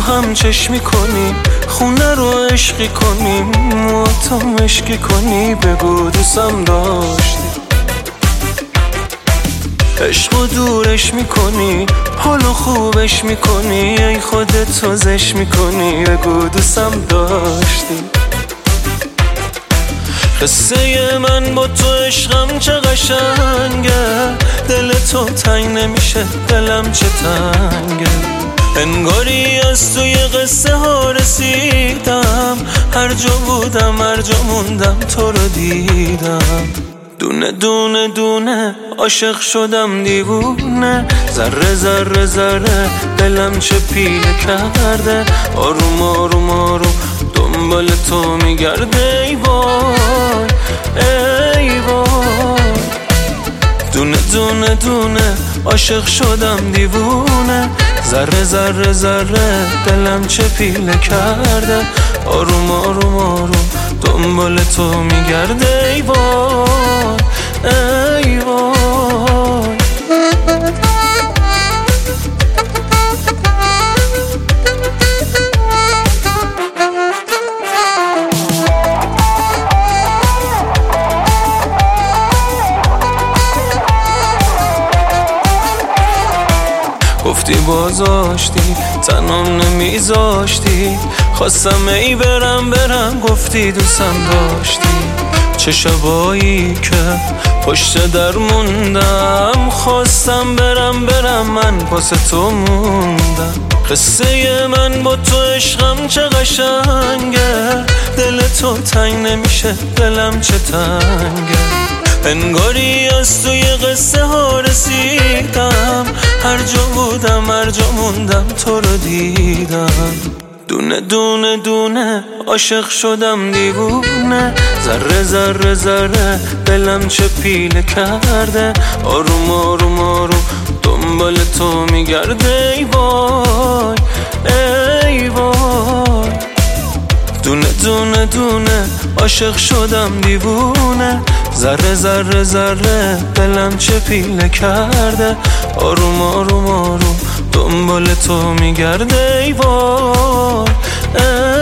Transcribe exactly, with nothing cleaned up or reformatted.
هم چشمی کنیم، خونه رو عشقی کنیم، تو مشکی کنی، بگو دوستم داشتی. عشق و دورش میکنی، حالو خوبش میکنی، ای خودت توزش میکنی، بگو دوستم داشتی. قصه من با تو عشقم چه قشنگه، دل تو تنگ نمیشه، دلم چه تنگه. انگاری از توی قصه ها رسیدم، هر جا بودم هر جا موندم تو رو دیدم. دونه دونه دونه عاشق شدم دیوونه، ذره ذره ذره دلم چه پیله کرده. آروم آروم آروم دنبال تو میگرده، ای وای ای وای. دونه دونه دونه عاشق شدم دیوونه، ذره ذره ذره دلم چه پیله کرده. آروم آروم آروم دنبال تو میگرده، ای وای ای وای. گفتی بازاشتی تنام نمیذاشتی، خواستم ای برم برم گفتی دوستم داشتی. چه شبایی که پشت در موندم، خواستم برم برم من واسه تو موندم. قصه من با تو عشقم چه قشنگه، دل تو تنگ نمیشه، دلم چه تنگه. انگاری از توی قصه ها رسیدم، هر جا بودم هر جا موندم تو رو دیدم. دونه دونه دونه عاشق شدم دیوونه، ذره ذره ذره دلم چه پیله کرده. آروم آروم آروم دنبال تو میگرده، ای وای ای وای. دونه دونه دونه عاشق شدم دیوونه، ذره ذره ذره دلم چه پیله کرده. آروم آروم آروم دنبال تو میگرده، ای وای